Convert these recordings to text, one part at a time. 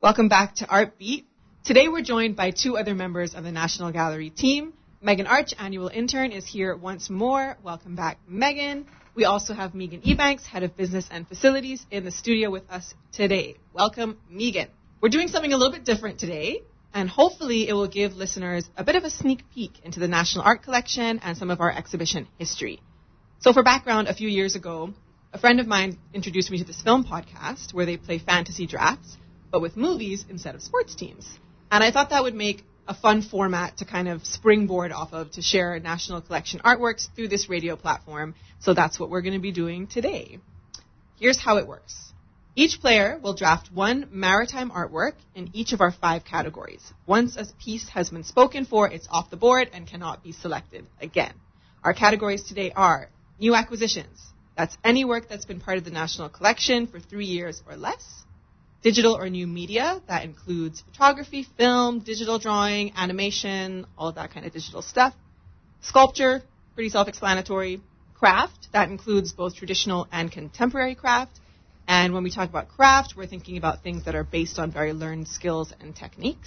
Welcome back to Art Beat. Today we're joined by two other members of the National Gallery team. Megan Arch, annual intern, is here once more. Welcome back, Megan. We also have Megan Ebanks, head of business and facilities, in the studio with us today. Welcome, Megan. We're doing something a little bit different today, and hopefully it will give listeners a bit of a sneak peek into the National Art Collection and some of our exhibition history. So for background, a few years ago, a friend of mine introduced me to this film podcast where they play fantasy drafts, but with movies instead of sports teams. And I thought that would make a fun format to kind of springboard off of to share National Collection artworks through this radio platform. So that's what we're going to be doing today. Here's how it works. Each player will draft one maritime artwork in each of our 5 categories. Once a piece has been spoken for, it's off the board and cannot be selected again. Our categories today are new acquisitions. That's any work that's been part of the National Collection for 3 years or less. Digital or new media, that includes photography, film, digital drawing, animation, all of that kind of digital stuff. Sculpture, pretty self-explanatory. Craft, that includes both traditional and contemporary craft. And when we talk about craft, we're thinking about things that are based on very learned skills and techniques.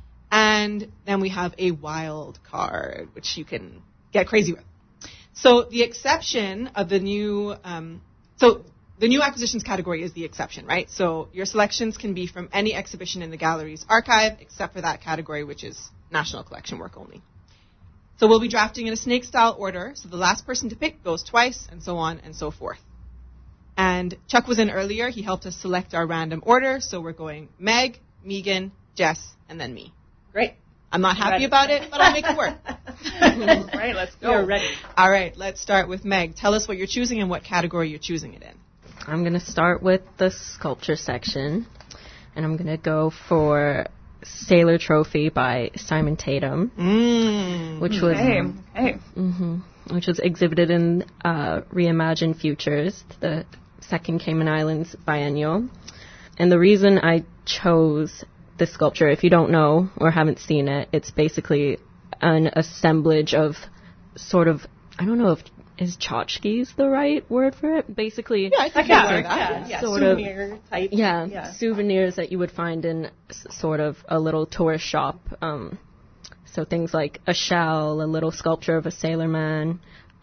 And then we have a wild card, which you can get crazy with. So the exception of the new, the new acquisitions category is the exception, right? So your selections can be from any exhibition in the gallery's archive, except for that category, which is National Collection work only. So we'll be drafting in a snake-style order, so the last person to pick goes twice, and so on and so forth. And Chuck was in earlier. He helped us select our random order, so we're going Meg, Megan, Jess, and then me. Great. I'm not happy about it, but I'll make it work. Right, let's go. We're ready. All right, let's start with Meg. Tell us what you're choosing and what category you're choosing it in. I'm going to start with the sculpture section, and I'm going to go for Sailor Trophy by Simon Tatum, which was exhibited in Reimagine Futures, the second Cayman Islands biennial. And the reason I chose this sculpture, if you don't know or haven't seen it, it's basically an assemblage of sort of, I don't know if is tchotchkes the right word for it? Basically, yeah, I think that. Yeah, sort souvenir of type. Yeah, souvenirs that you would find in sort of a little tourist shop. So things like a shell, a little sculpture of a sailor man,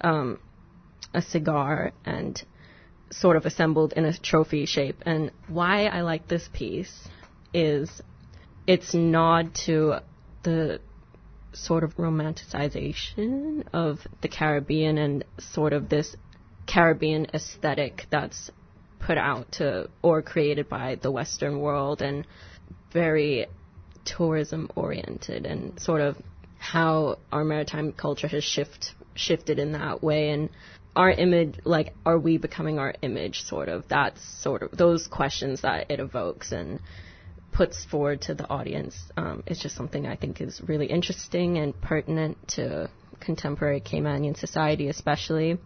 a cigar, and sort of assembled in a trophy shape. And why I like this piece is its nod to the sort of romanticization of the Caribbean and sort of this Caribbean aesthetic that's put out to or created by the Western world, and very tourism oriented, and sort of how our maritime culture has shifted in that way. And our image, like, are we becoming our image, sort of? That's sort of those questions that it evokes and puts forward to the audience. It's just something I think is really interesting and pertinent to contemporary Caymanian society, especially,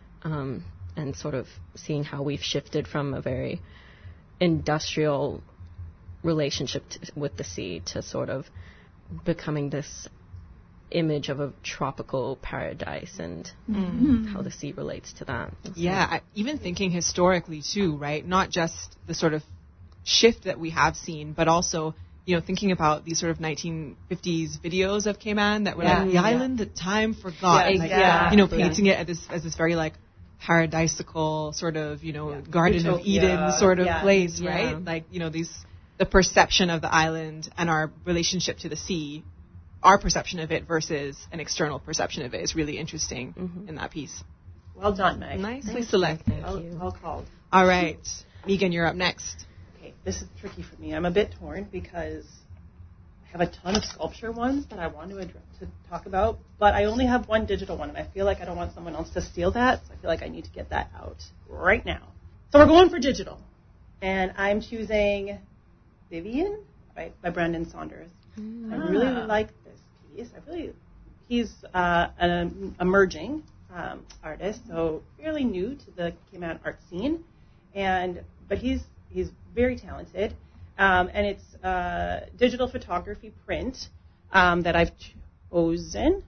and sort of seeing how we've shifted from a very industrial relationship with the sea to sort of becoming this image of a tropical paradise, and how the sea relates to that. Yeah, even thinking historically too, right? Not just the sort of shift that we have seen, but also, you know, thinking about these sort of 1950s videos of Cayman that were like the island that time forgot, you know, painting it as this very like paradisical sort of, you know, Garden of Eden sort of place, right? Like, you know, the perception of the island and our relationship to the sea, our perception of it versus an external perception of it is really interesting in that piece. Well done, Meg. Nicely selected. Well called. All right, Megan, you're up next. This is tricky for me. I'm a bit torn because I have a ton of sculpture ones that I want to talk about, but I only have one digital one, and I feel like I don't want someone else to steal that, so I feel like I need to get that out right now. So we're going for digital, and I'm choosing Vivian by Brandon Saunders. I really like this piece. He's an emerging artist, so fairly new to the Cayman art scene, but he's very talented, and it's digital photography print that I've chosen.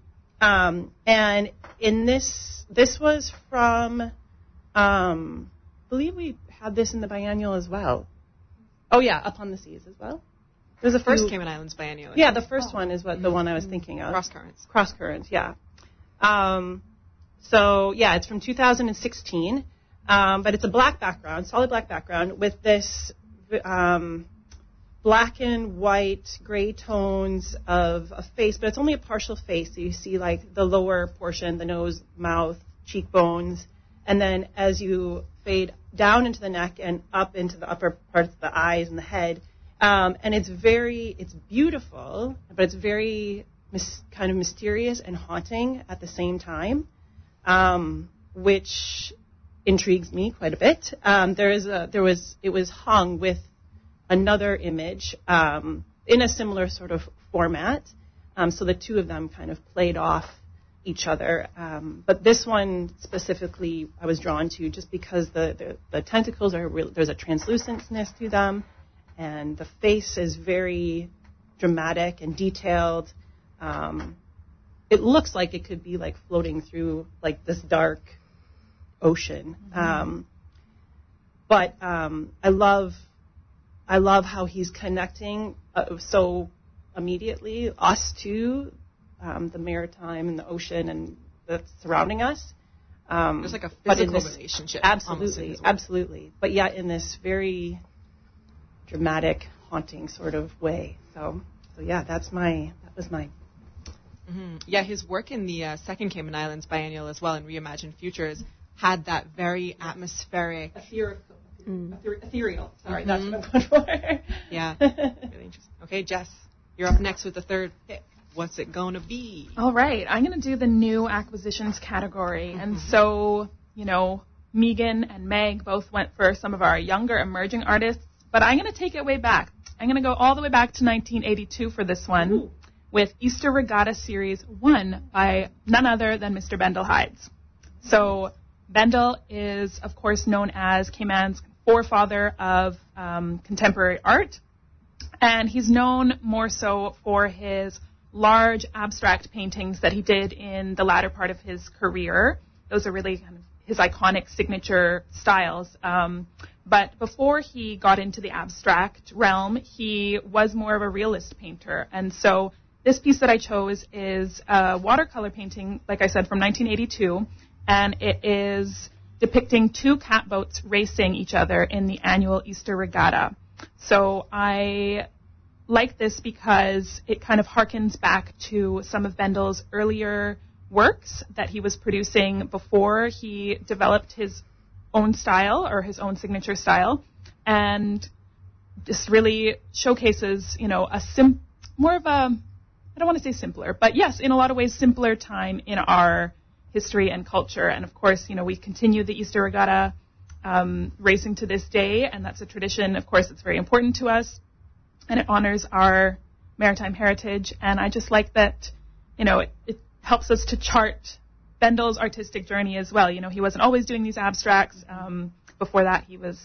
And in this was from, I believe we had this in the biennial as well. Oh yeah, Upon the Seas as well. There's a First few, Cayman Islands biennial. Yeah, the first one is what the one I was thinking of. Cross Currents, yeah. So, yeah, it's from 2016, but it's a black background, solid black background, with this black and white, gray tones of a face, but it's only a partial face. So you see, like, the lower portion, the nose, mouth, cheekbones, and then as you fade down into the neck and up into the upper parts of the eyes and the head, and it's beautiful, but it's very kind of mysterious and haunting at the same time, which intrigues me quite a bit. It was hung with another image in a similar sort of format, so the two of them kind of played off each other. But this one specifically I was drawn to just because the tentacles are real, there's a translucentness to them, and the face is very dramatic and detailed. It looks like it could be like floating through like this dark ocean. But I love how he's connecting so immediately us to the maritime and the ocean and that's surrounding us. There's like a physical relationship. Absolutely. But yet in this very dramatic, haunting sort of way. So yeah, that was mine. Mm-hmm. Yeah, his work in the second Cayman Islands biennial as well in Reimagined Futures had that very atmospheric, ethereal. Sorry, that's what I'm going for. Yeah, really interesting. Okay, Jess, you're up next with the third pick. What's it going to be? All right, I'm going to do the new acquisitions category. And so, Megan and Meg both went for some of our younger emerging artists, but I'm going to take it way back. I'm going to go all the way back to 1982 for this one with Easter Regatta Series 1 by none other than Mr. Bendel Hydes. So Bendel is, of course, known as Cayman's forefather of contemporary art, and he's known more so for his large abstract paintings that he did in the latter part of his career. Those are really kind of his iconic signature styles. But before he got into the abstract realm, he was more of a realist painter. And so this piece that I chose is a watercolor painting, like I said, from 1982, and it is depicting two catboats racing each other in the annual Easter Regatta. So I like this because it kind of harkens back to some of Bendel's earlier works that he was producing before he developed his own style or his own signature style, and just really showcases, more of a, I don't want to say simpler, but yes, in a lot of ways simpler time in our history and culture. And of course, we continue the Easter Regatta racing to this day, and that's a tradition, of course, that's very important to us, and it honors our maritime heritage. And I just like that, it helps us to chart Bendel's artistic journey as well. He wasn't always doing these abstracts. Before that, he was,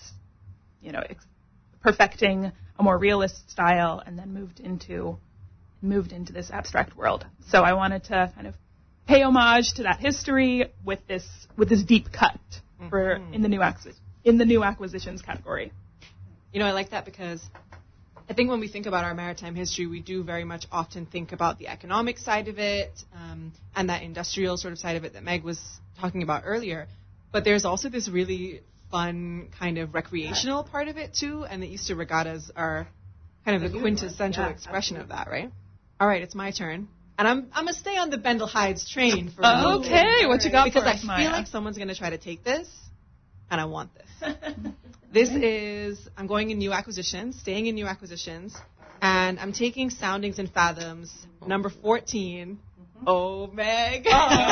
perfecting a more realist style, and then moved into this abstract world. So I wanted to kind of pay homage to that history with this deep cut for in the new acquisitions category. I like that because I think when we think about our maritime history, we do very much often think about the economic side of it and that industrial sort of side of it that Meg was talking about earlier. But there's also this really fun kind of recreational part of it too, and the Easter regattas are kind of the quintessential expression of that, right? All right, it's my turn. And I'm going to stay on the Bendel Hydes train for a moment. Okay, what you got because for us, I feel like someone's going to try to take this, and I want this. I'm going in new acquisitions, staying in new acquisitions, and I'm taking Soundings and Fathoms, number 14. Oh, Meg.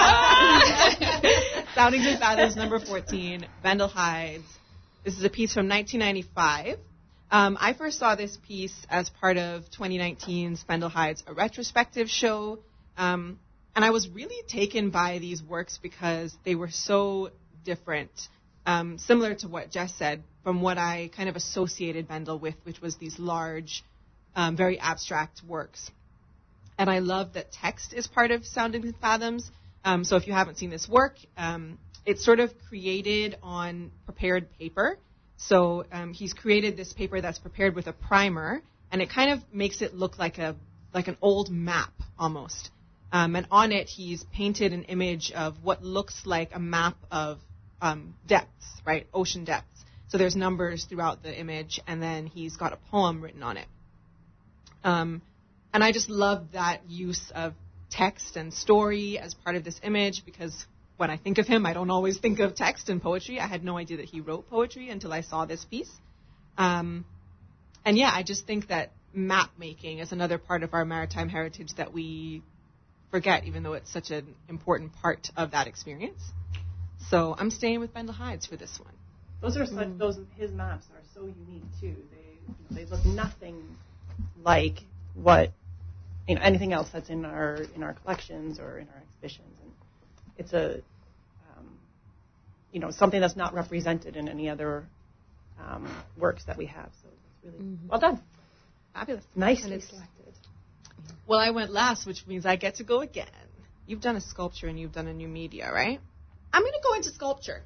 Soundings and Fathoms, number 14, Bendel Hydes. This is a piece from 1995. I first saw this piece as part of 2019's Bendel Hydes, a retrospective show, and I was really taken by these works because they were so different, similar to what Jess said, from what I kind of associated Bendel with, which was these large, very abstract works. And I love that text is part of Soundings and Fathoms. So if you haven't seen this work, it's sort of created on prepared paper. So he's created this paper that's prepared with a primer, and it kind of makes it look like an old map almost. And on it, he's painted an image of what looks like a map of depths, right? Ocean depths. So there's numbers throughout the image, and then he's got a poem written on it. And I just love that use of text and story as part of this image, because when I think of him, I don't always think of text and poetry. I had no idea that he wrote poetry until I saw this piece. And yeah, I just think that map making is another part of our maritime heritage that we forget, even though it's such an important part of that experience. So I'm staying with Bendel Hides for this one. Those are his maps are so unique too. They look nothing like what anything else that's in our collections or in our exhibitions, and it's a something that's not represented in any other works that we have. So it's really well done. Fabulous. Nicely selected. Well, I went last, which means I get to go again. You've done a sculpture and you've done a new media, right? I'm going to go into sculpture.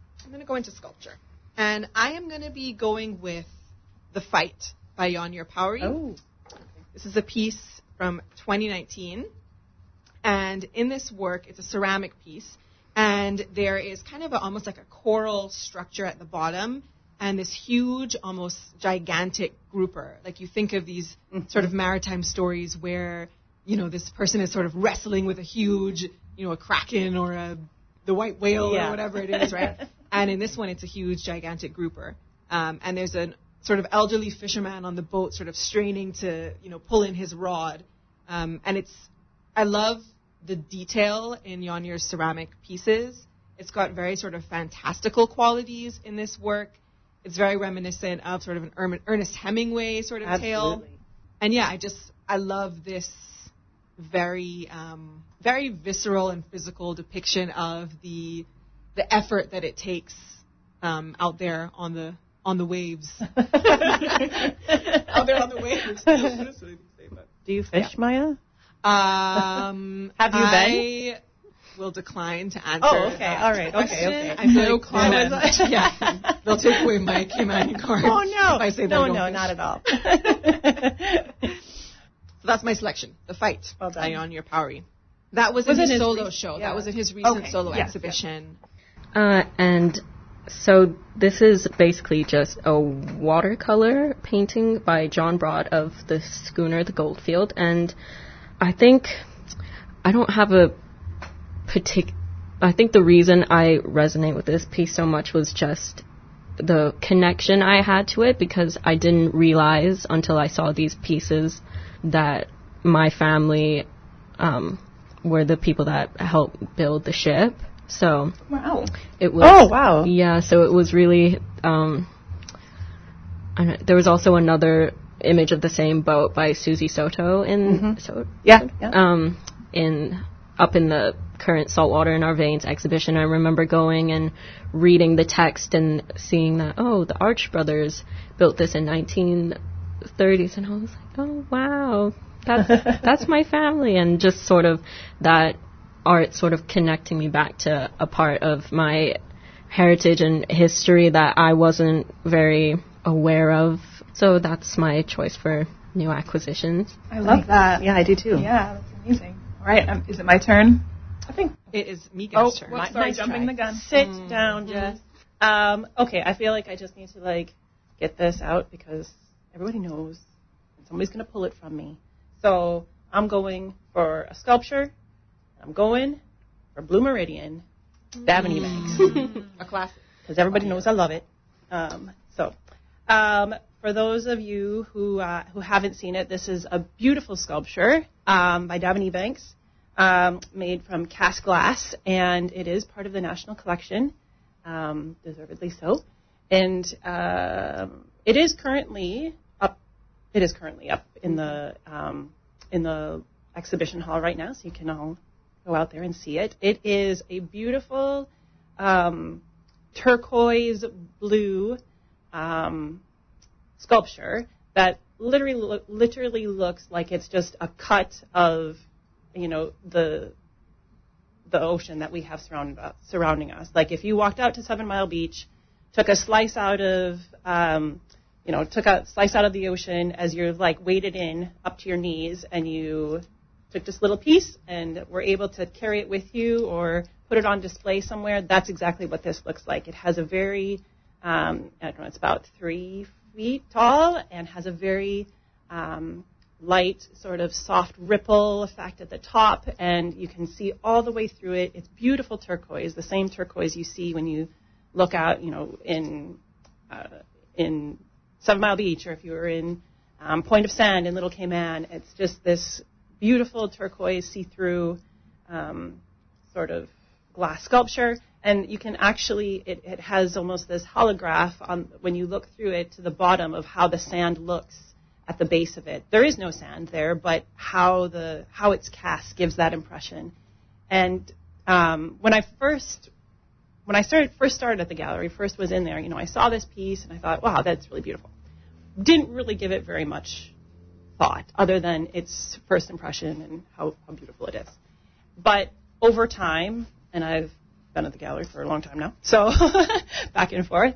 And I am going to be going with The Fight by Yonir Powry. Oh. This is a piece from 2019. And in this work, it's a ceramic piece. And there is kind of almost like a coral structure at the bottom and this huge, almost gigantic grouper. Like you think of these sort of maritime stories where, this person is sort of wrestling with a huge, a kraken or the white whale or whatever it is, right? And in this one, it's a huge, gigantic grouper. And there's a sort of elderly fisherman on the boat sort of straining to, pull in his rod. And I love the detail in Yonir's ceramic pieces. It's got very sort of fantastical qualities in this work. It's very reminiscent of sort of an Ernest Hemingway sort of tale. And yeah, I love this very, very visceral and physical depiction of the effort that it takes out there on the waves. Out there on the waves. Do you fish, Maya? Have you been? I will decline to answer. Oh, okay. All right. Okay. I know comments. Yeah. They'll take away my Caymanian card. Oh, no. If I say that no, I don't not at all. So that's my selection. The Fight by Yonir Powry. That was in his solo show. Yeah. That was in his recent solo exhibition. And so this is basically just a watercolor painting by John Broad of the schooner, the Goldfield. And I think I don't have I think the reason I resonate with this piece so much was just the connection I had to it, because I didn't realize until I saw these pieces that my family were the people that helped build the ship. So wow, it was. Oh wow, yeah. So it was really. There was also another image of the same boat by Susie Soto in up in the current Saltwater in Our Veins exhibition. I remember going and reading the text and seeing that the Arch brothers built this in 1930s, and I was like, oh wow, that's my family, and just sort of that art sort of connecting me back to a part of my heritage and history that I wasn't very aware of. So that's my choice for new acquisitions. I love that. Yeah, I do too. Yeah, that's amazing. All right, is it my turn? I think it is Megan's turn. Sorry, jumping the gun. Sit down, Jess. Okay, I feel like I just need to get this out because everybody knows and somebody's going to pull it from me. So I'm going for a sculpture. I'm going for Blue Meridian, Dabney Banks. A classic. Because everybody knows I love it. For those of you who haven't seen it, this is a beautiful sculpture by Dabney Banks, made from cast glass, and it is part of the National Collection, deservedly so. And it is currently up. It is currently up in the exhibition hall right now, so you can all go out there and see it. It is a beautiful turquoise blue sculpture that literally looks like it's just a cut of, the ocean that we have surrounding us. Like if you walked out to 7 Mile Beach, took a slice out of, took a slice out of the ocean as you're like waded in up to your knees, and you took this little piece and were able to carry it with you or put it on display somewhere, that's exactly what this looks like. It has a very, I don't know, it's about 3 feet tall and has a very light, sort of soft ripple effect at the top, and you can see all the way through it. It's beautiful turquoise, the same turquoise you see when you look out, in 7 Mile Beach, or if you were in Point of Sand in Little Cayman. It's just this beautiful turquoise, see-through sort of glass sculpture, and you can actually, it has almost this holograph on when you look through it to the bottom of how the sand looks at the base of it. There is no sand there, but how it's cast gives that impression. And when I first started at the gallery, first was in there, I saw this piece and I thought, wow, that's really beautiful. Didn't really give it very much thought other than its first impression and how beautiful it is. But over time, and I've been at the gallery for a long time now, so back and forth,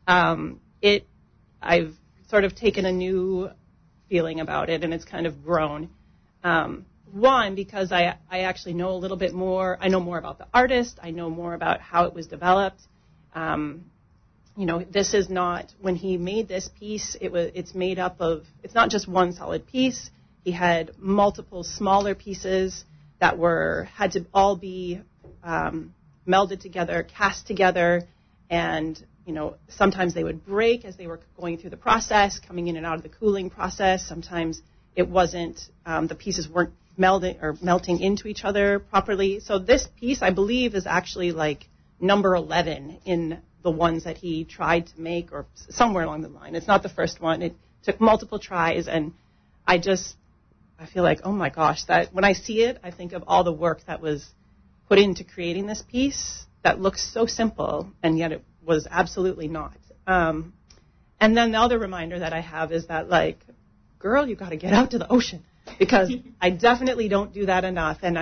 I've sort of taken a new feeling about it, and it's kind of grown. One, because I actually know a little bit more. I know more about the artist. I know more about how it was developed. This is not, when he made this piece, it's made up of, it's not just one solid piece. He had multiple smaller pieces that had to all be melded together, cast together, and sometimes they would break as they were going through the process, coming in and out of the cooling process. Sometimes it wasn't, the pieces weren't melting into each other properly. So this piece, I believe, is actually like number 11 in the ones that he tried to make, or somewhere along the line. It's not the first one. It took multiple tries, and I feel like, oh my gosh, that when I see it, I think of all the work that was put into creating this piece that looks so simple, and yet it was absolutely not. And then the other reminder that I have is that, like, girl, you got to get out to the ocean, because I definitely don't do that enough. And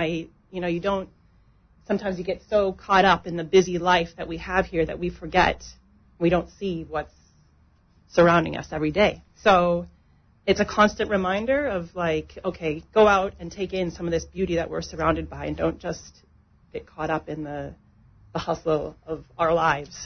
sometimes you get so caught up in the busy life that we have here that we forget, we don't see what's surrounding us every day. So it's a constant reminder of, like, okay, go out and take in some of this beauty that we're surrounded by, and don't just get caught up in the hustle of our lives.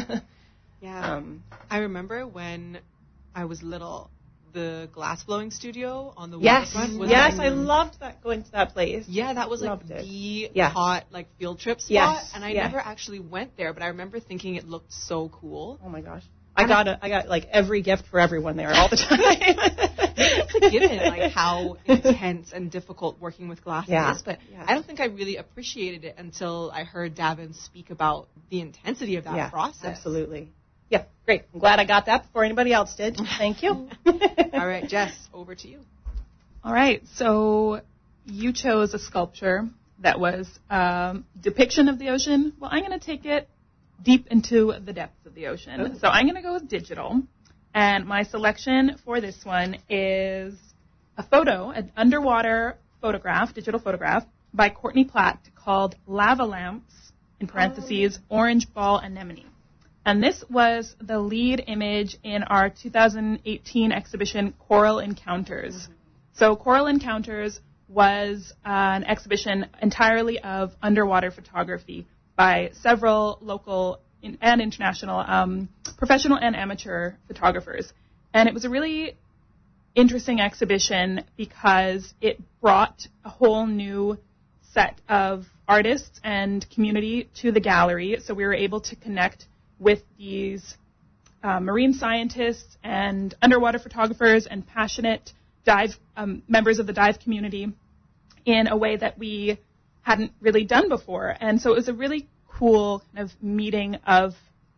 Yeah. I remember when I was little, the glass blowing studio on the waterfront was I loved that, going to that place. Yeah, that was like the hot field trip spot. Yes. And I never actually went there, but I remember thinking it looked so cool. Oh my gosh. I got like every gift for everyone there all the time. It's a given, like how intense and difficult working with glass is, but I don't think I really appreciated it until I heard Davin speak about the intensity of that process. Absolutely. Yeah, great. I'm glad I got that before anybody else did. Thank you. All right, Jess, over to you. All right, so you chose a sculpture that was depiction of the ocean. Well, I'm going to take it deep into the depths of the ocean. Oh. So I'm going to go with digital. And my selection for this one is a photo, an underwater photograph, digital photograph, by Courtney Platt called Lava Lamps, in parentheses, Orange Ball Anemone. And this was the lead image in our 2018 exhibition, Coral Encounters. Mm-hmm. So Coral Encounters was an exhibition entirely of underwater photography by several local and international professional and amateur photographers. And it was a really interesting exhibition because it brought a whole new set of artists and community to the gallery. So we were able to connect with these marine scientists and underwater photographers and passionate dive members of the dive community in a way that we hadn't really done before. And so it was a really cool kind of meeting of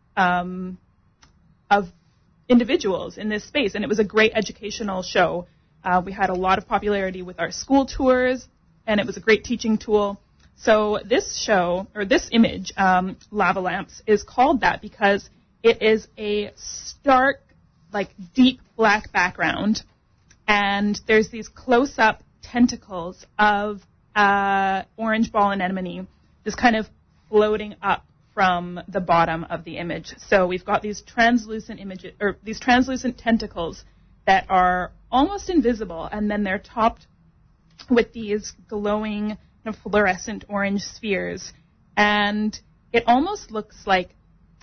individuals in this space, and it was a great educational show. We had a lot of popularity with our school tours, and it was a great teaching tool. So this show, or this image, Lava Lamps, is called that because it is a stark, like, deep black background, and there's these close-up tentacles of orange ball anemone just kind of floating up from the bottom of the image. So we've got these translucent images, or these translucent tentacles that are almost invisible, and then they're topped with these glowing fluorescent orange spheres. And it almost looks like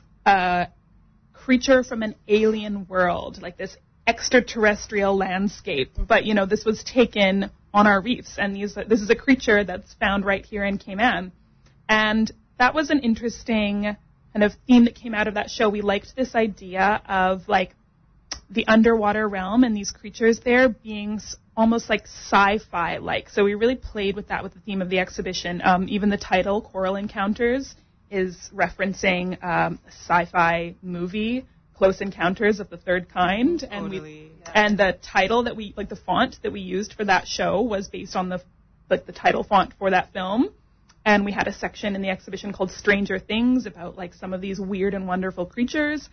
a creature from an alien world, like this extraterrestrial landscape. But, this was taken on our reefs, and this is a creature that's found right here in Cayman. And that was an interesting kind of theme that came out of that show. We liked this idea of, like, the underwater realm and these creatures there being almost like sci-fi-like. So we really played with that with the theme of the exhibition. Even the title, Coral Encounters, is referencing a sci-fi movie, Close Encounters of the Third Kind. Totally. And the title that the font that we used for that show was based on the title font for that film. And we had a section in the exhibition called Stranger Things about, like, some of these weird and wonderful creatures.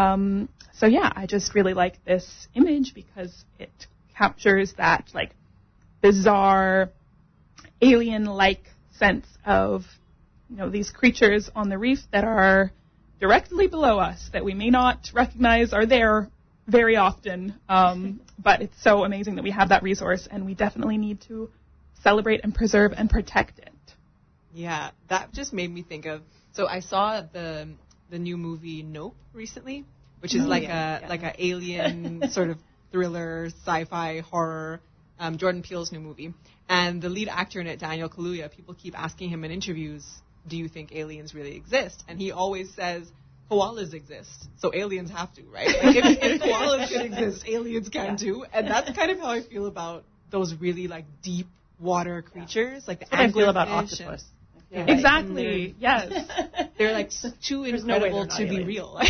So yeah, I just really like this image because it captures that, like, bizarre, alien-like sense of, these creatures on the reef that are directly below us that we may not recognize are there very often. But it's so amazing that we have that resource, and we definitely need to celebrate and preserve and protect it. Yeah, that just made me think of. So I saw the new movie Nope recently, which is like a alien sort of thriller, sci-fi, horror. Jordan Peele's new movie, and the lead actor in it, Daniel Kaluuya. People keep asking him in interviews, "Do you think aliens really exist?" And he always says, "Koalas exist, so aliens have to, right? Like, if koalas can exist, aliens can too." And that's kind of how I feel about those really, like, deep water creatures, like the anglerfish. I feel about octopus. Exactly. Yes. They're, like, too incredible to be real.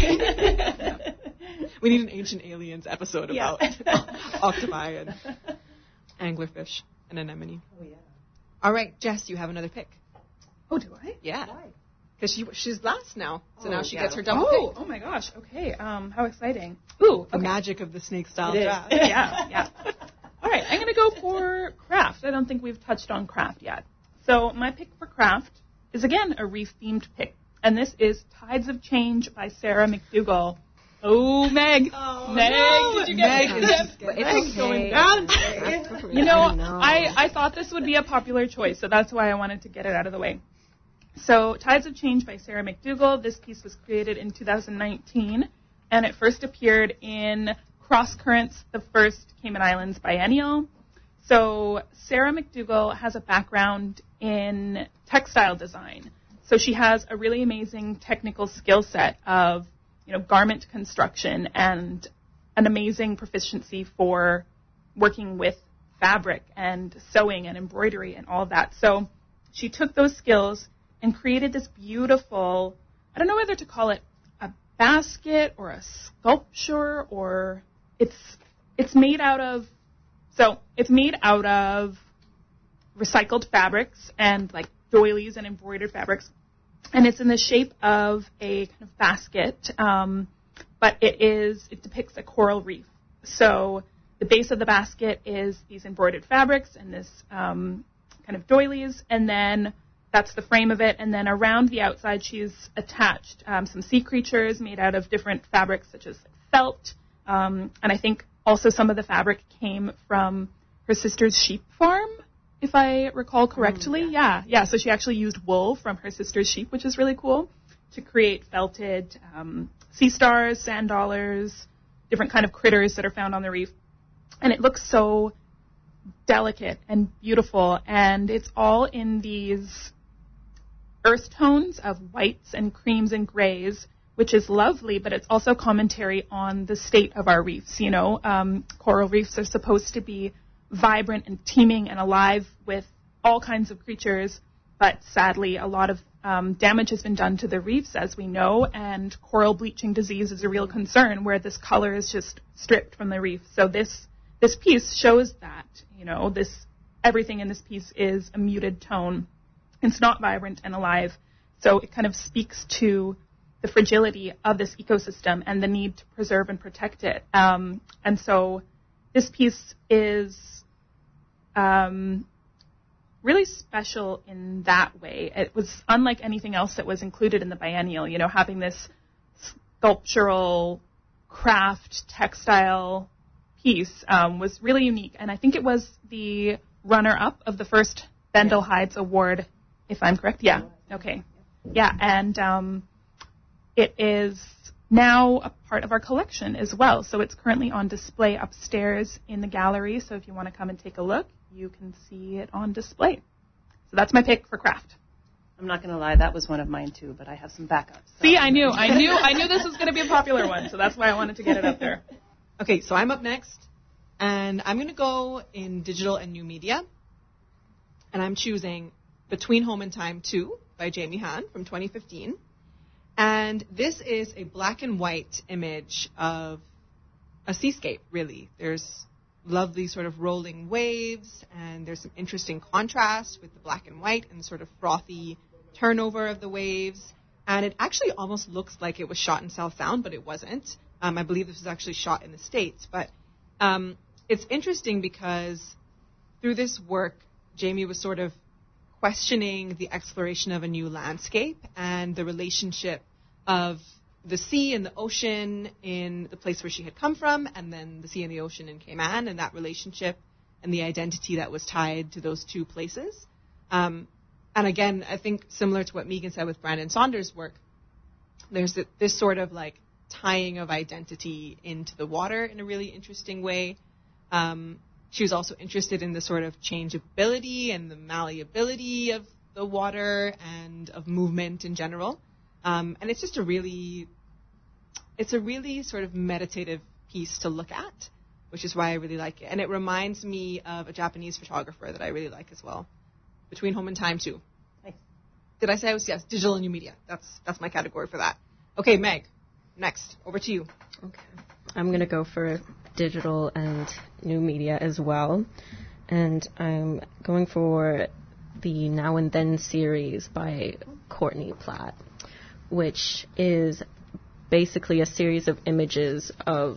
We need an Ancient Aliens episode about octopi and anglerfish and anemone. Oh, yeah. All right, Jess, you have another pick. Oh, do I? Yeah. Why? Because she's last now, so now she yeah. gets her double pick. Oh my gosh. Okay. How exciting. Ooh. The Okay. magic of the snake style It is. draft. Yeah. All right. I'm going to go for craft. I don't think we've touched on craft yet. So my pick for craft is, again, a reef-themed pick. And this is Tides of Change by Sarah McDougall. Oh, Meg. Oh, Meg, no. did you get Meg it? is just It's going okay. down. I thought this would be a popular choice, so that's why I wanted to get it out of the way. So Tides of Change by Sarah McDougall. This piece was created in 2019, and it first appeared in Cross Currents, the first Cayman Islands biennial. So Sarah McDougall has a background in textile design. So she has a really amazing technical skill set of, garment construction and an amazing proficiency for working with fabric and sewing and embroidery and all of that. So she took those skills and created this beautiful, I don't know whether to call it a basket or a sculpture, or it's made out of recycled fabrics and, like, doilies and embroidered fabrics. And it's in the shape of a kind of basket, but it depicts a coral reef. So the base of the basket is these embroidered fabrics and this kind of doilies, and then that's the frame of it. And then around the outside, she's attached some sea creatures made out of different fabrics, such as felt, and I think also some of the fabric came from her sister's sheep farm, if I recall correctly. Yeah. So she actually used wool from her sister's sheep, which is really cool, to create felted sea stars, sand dollars, different kind of critters that are found on the reef. And it looks so delicate and beautiful, and it's all in these earth tones of whites and creams and grays, which is lovely, but it's also commentary on the state of our reefs. Coral reefs are supposed to be vibrant and teeming and alive with all kinds of creatures, but sadly a lot of damage has been done to the reefs, as we know, and coral bleaching disease is a real concern where this color is just stripped from the reef. So this piece shows that, everything in this piece is a muted tone. It's not vibrant and alive, so it kind of speaks to the fragility of this ecosystem and the need to preserve and protect it. And so this piece is really really special in that way. It was unlike anything else that was included in the biennial, having this sculptural craft textile piece was really unique. And I think it was the runner-up of the first Bendel Hides Award, if I'm correct. Yeah. Okay. Yeah. And it is now a part of our collection as well. So it's currently on display upstairs in the gallery. So if you want to come and take a look, you can see it on display. So that's my pick for craft. I'm not going to lie, that was one of mine too, but I have some backups. So. See, I knew this was going to be a popular one, so that's why I wanted to get it up there. Okay, so I'm up next, and I'm going to go in digital and new media, and I'm choosing Between Home and Time 2 by Jamie Han from 2015. And this is a black and white image of a seascape, really. There's lovely sort of rolling waves, and there's some interesting contrast with the black and white and sort of frothy turnover of the waves. And it actually almost looks like it was shot in South Sound, but it wasn't. I believe this was actually shot in the States. But it's interesting because through this work, Jamie was sort of questioning the exploration of a new landscape and the relationship of the sea and the ocean in the place where she had come from, and then the sea and the ocean in Cayman, and that relationship and the identity that was tied to those two places. And again, I think similar to what Megan said with Brandon Saunders' work, there's this sort of like tying of identity into the water in a really interesting way. She was also interested in the sort of changeability and the malleability of the water and of movement in general. And it's just a really sort of meditative piece to look at, which is why I really like it. And it reminds me of a Japanese photographer that I really like as well. Between Home and Time 2. Nice. Did I say I was, yes, digital and new media. That's my category for that. Okay, Meg, next, over to you. Okay. I'm going to go for digital and new media as well. And I'm going for the Now and Then series by Courtney Platt, which is basically a series of images of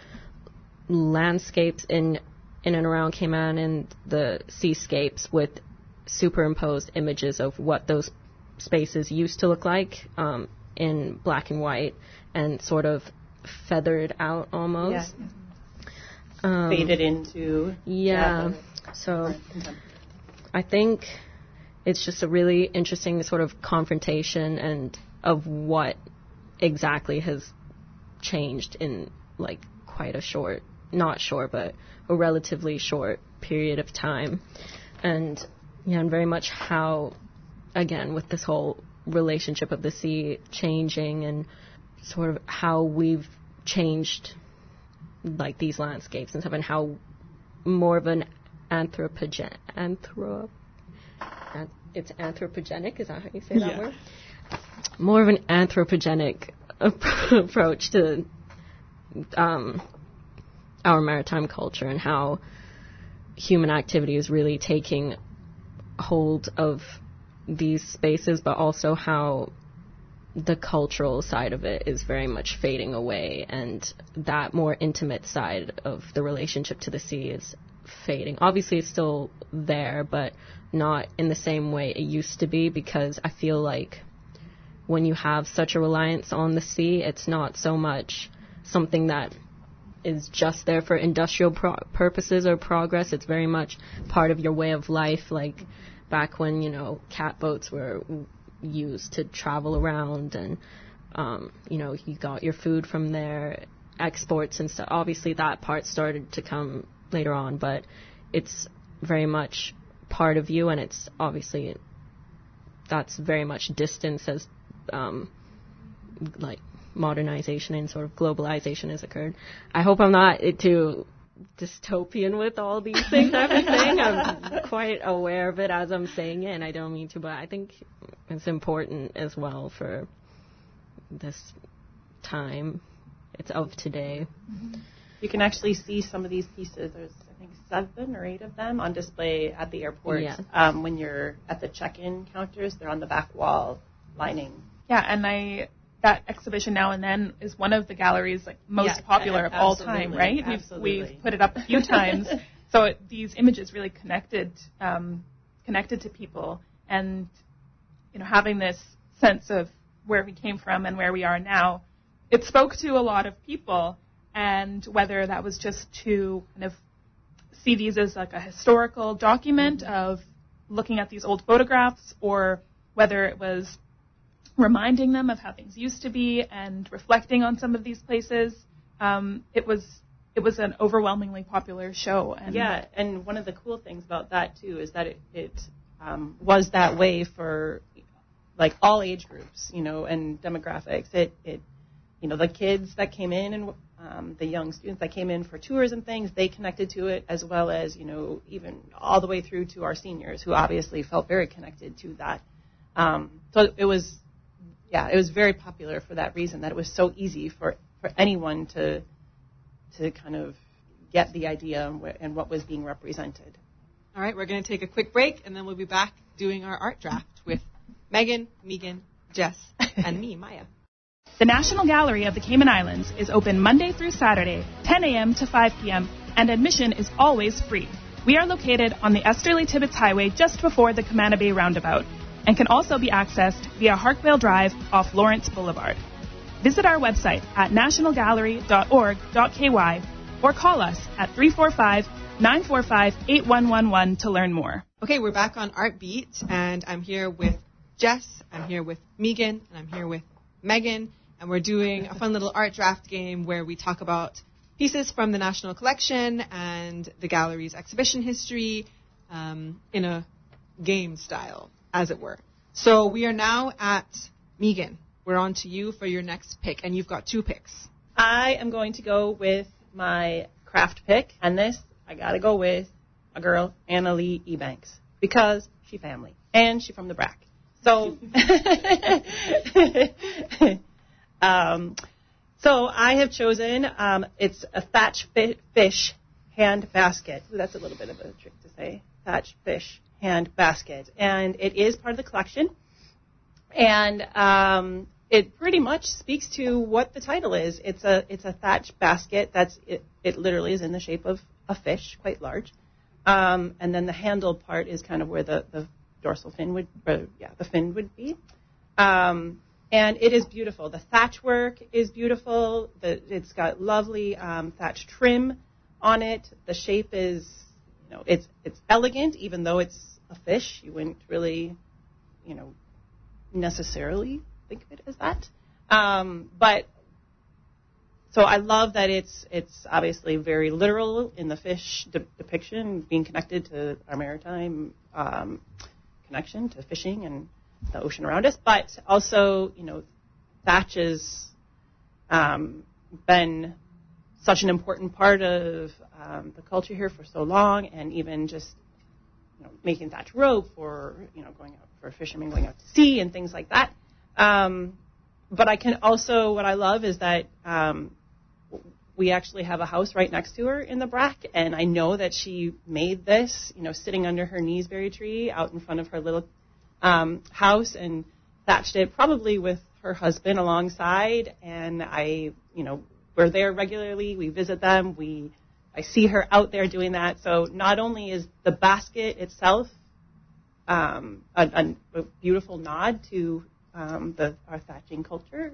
landscapes in and around Cayman and the seascapes with superimposed images of what those spaces used to look like in black and white and sort of feathered out almost. Yeah. Faded into. Yeah. So I think it's just a really interesting sort of confrontation and of what exactly has changed in like quite a short, not short, but a relatively short period of time. And and very much how, again, with this whole relationship of the sea changing and sort of how we've changed like these landscapes and stuff, and how more of an anthropogenic, is that how you say that word? More of an anthropogenic approach to our maritime culture, and how human activity is really taking hold of these spaces, but also how the cultural side of it is very much fading away, and that more intimate side of the relationship to the sea is fading. Obviously, it's still there, but not in the same way it used to be, because I feel like when you have such a reliance on the sea, it's not so much something that is just there for industrial purposes or progress. It's very much part of your way of life, like back when, catboats were used to travel around, and, you got your food from there, exports and stuff. Obviously, that part started to come later on, but it's very much part of you, and it's obviously, that's very much distance as, like, modernization and sort of globalization has occurred. I hope I'm not too dystopian with all these things I've been saying. I'm quite aware of it as I'm saying it, and I don't mean to, but I think it's important as well for this time. It's of today. Mm-hmm. You can actually see some of these pieces. There's, I think, 7 or 8 of them on display at the airport. Yeah. When you're at the check-in counters, they're on the back wall lining. Yeah, and that exhibition Now and Then is one of the galleries most popular of all time, right? We've put it up a few times. So these images really connected connected to people, and having this sense of where we came from and where we are now, it spoke to a lot of people. And whether that was just to kind of see these as like a historical document of looking at these old photographs, or whether it was reminding them of how things used to be and reflecting on some of these places, it was an overwhelmingly popular show. And yeah, and one of the cool things about that too is that it was that way for like all age groups, and demographics. It the kids that came in and the young students that came in for tours and things, they connected to it, as well as, even all the way through to our seniors, who obviously felt very connected to that. So it was very popular for that reason, that it was so easy for anyone to kind of get the idea and what was being represented. All right, we're going to take a quick break, and then we'll be back doing our art draft with Megan, Megan, Jess, and me, Maya. The National Gallery of the Cayman Islands is open Monday through Saturday, 10 a.m. to 5 p.m., and admission is always free. We are located on the Esterly-Tibbetts Highway just before the Camana Bay Roundabout, and can also be accessed via Harkvale Drive off Lawrence Boulevard. Visit our website at nationalgallery.org.ky or call us at 345-945-8111 to learn more. Okay, we're back on Art Beat, and I'm here with Jess, I'm here with Megan, and I'm here with Megan, and we're doing a fun little art draft game where we talk about pieces from the National Collection and the gallery's exhibition history in a game style, as it were. So we are now at Megan. We're on to you for your next pick, and you've got 2 picks. I am going to go with my craft pick, and this, I got to go with a girl, Annalee Ebanks, because she family, and she from the BRAC. So, so I have chosen, it's a thatch fish hand basket. Ooh, that's a little bit of a trick to say. Thatch fish hand basket. And it is part of the collection. And it pretty much speaks to what the title is. It's a thatch basket. It literally is in the shape of a fish, quite large. And then the handle part is kind of where the dorsal fin would be. And it is beautiful. The thatch work is beautiful. It's got lovely thatch trim on it. The shape is, it's elegant, even though it's a fish. You wouldn't really, necessarily think of it as that. But so I love that it's obviously very literal in the fish depiction, being connected to our maritime connection to fishing and the ocean around us, but also, thatch has been such an important part of the culture here for so long, and even just, making thatch rope or, going out for fishermen, going out to sea and things like that. But I can also, what I love is that we actually have a house right next to her in the BRAC, and I know that she made this, sitting under her Neesberry tree out in front of her little house, and thatched it probably with her husband alongside. And we're there regularly. We visit them. I see her out there doing that. So not only is the basket itself a beautiful nod to our thatching culture,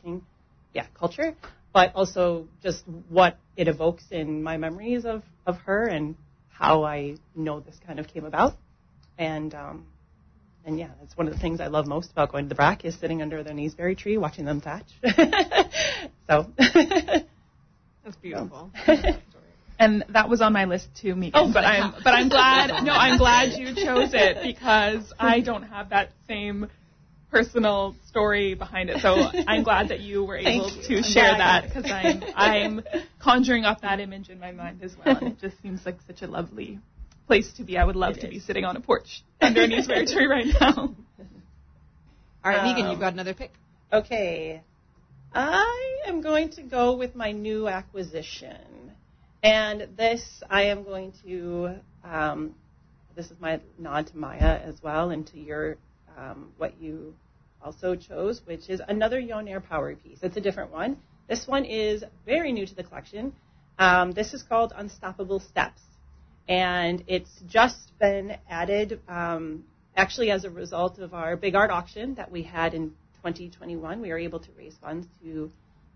but also just what it evokes in my memories of her and how I know this kind of came about. And yeah, that's one of the things I love most about going to the BRAC, is sitting under their Neesberry tree watching them thatch. So that's beautiful. And that was on my list too, Megan. But I'm glad. No, I'm glad you chose it, because I don't have that same personal story behind it. So I'm glad that you were able to share that, because I'm conjuring up that image in my mind as well. And it just seems like such a lovely place to be. I would love to be sitting on a porch under a Neesberry tree right now. All right, Megan, you've got another pick. Okay. I am going to go with my new acquisition. And this, I am going to, this is my nod to Maya as well, and to your, what you also chose, which is another Yonair Power piece. It's a different one. This one is very new to the collection. This is called Unstoppable Steps. And it's just been added, actually as a result of our big art auction that we had in 2021. We were able to raise funds to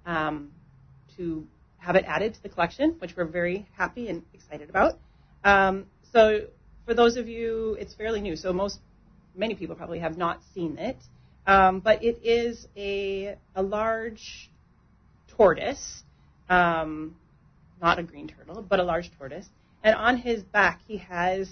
have it added to the collection, which we're very happy and excited about. So for those of you, it's fairly new, so many people probably have not seen it. But it is a large tortoise, not a green turtle, but a large tortoise. And on his back, he has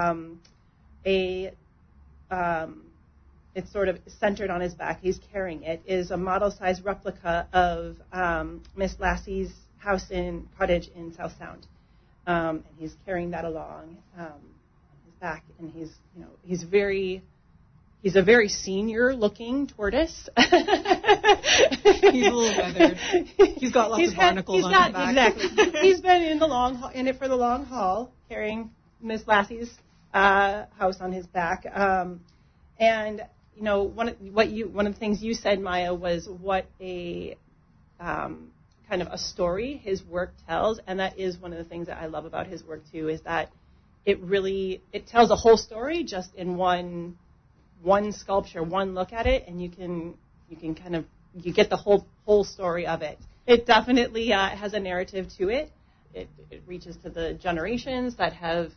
it's sort of centered on his back. He's carrying it, is a model-sized replica of Miss Lassie's cottage in South Sound. And he's carrying that along on his back, and he's a very senior-looking tortoise. He's a little weathered. He's got lots of barnacles on his back. Exactly. He's been in it for the long haul, carrying Miss Lassie's house on his back. And one of the things you said, Maya, was what a kind of a story his work tells, and that is one of the things that I love about his work too, is that it tells a whole story just in one sculpture, one look at it, and you get the whole story of it. It definitely has a narrative to it. It reaches to the generations that have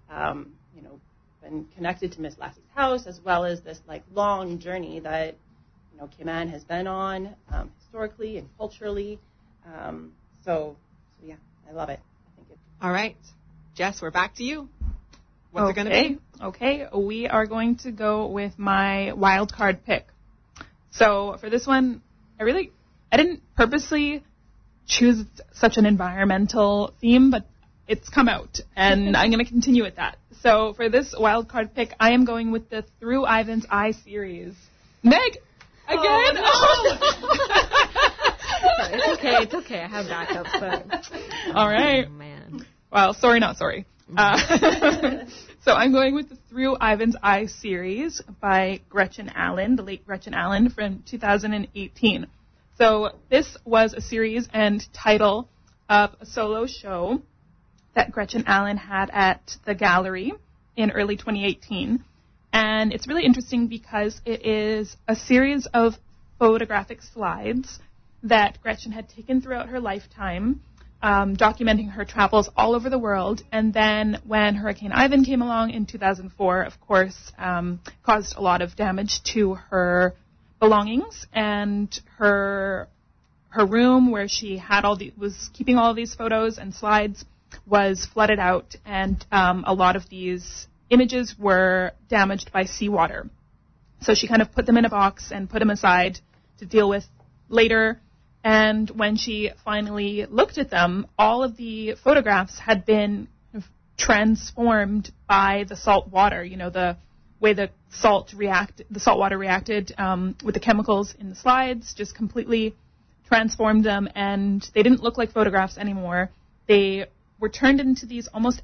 been connected to Miss Lassie's house, as well as this long journey that Kim Ann has been on historically and culturally. So yeah, I love it. All right, Jess, we're back to you. What's it going to be? Okay, we are going to go with my wild card pick. So for this one, I didn't purposely choose such an environmental theme, but it's come out, and I'm going to continue with that. So for this wild card pick, I am going with the Through Ivan's Eye series. Meg, again? Oh, no. It's okay. I have backups, but... All right. Oh, man. Well, sorry, not sorry. So I'm going with the Through Ivan's Eye series by Gretchen Allen, the late Gretchen Allen, from 2018. So this was a series and title of a solo show that Gretchen Allen had at the gallery in early 2018. And it's really interesting because it is a series of photographic slides that Gretchen had taken throughout her lifetime, documenting her travels all over the world. And then when Hurricane Ivan came along in 2004, of course, caused a lot of damage to her belongings, and her room where she had was keeping all of these photos and slides was flooded out, and a lot of these images were damaged by seawater. So she kind of put them in a box and put them aside to deal with later. And when she finally looked at them, all of the photographs had been transformed by the salt water. The way the salt water reacted with the chemicals in the slides, just completely transformed them, and they didn't look like photographs anymore. They were turned into these almost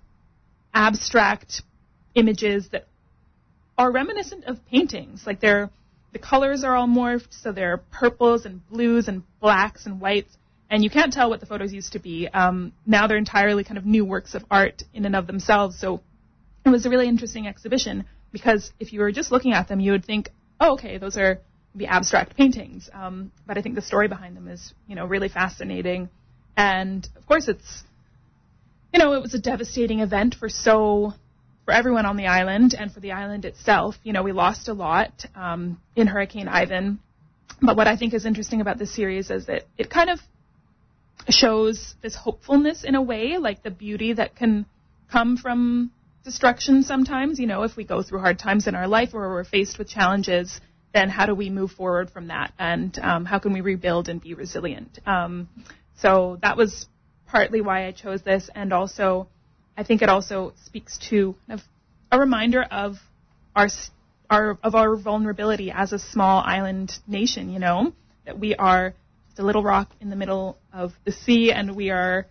abstract images that are reminiscent of paintings. The colors are all morphed, so they're purples and blues and blacks and whites, and you can't tell what the photos used to be. Now they're entirely kind of new works of art in and of themselves. So it was a really interesting exhibition, because if you were just looking at them, you would think, oh, okay, those are maybe abstract paintings. But I think the story behind them is, really fascinating. And of course, it's, it was a devastating event for everyone on the island and for the island itself. We lost a lot in Hurricane Ivan. But what I think is interesting about this series is that it kind of shows this hopefulness in a way, like the beauty that can come from destruction sometimes. If we go through hard times in our life or we're faced with challenges, then how do we move forward from that? And how can we rebuild and be resilient? So that was partly why I chose this, and also I think it also speaks to a reminder of our vulnerability as a small island nation. That we are just a little rock in the middle of the sea, and we're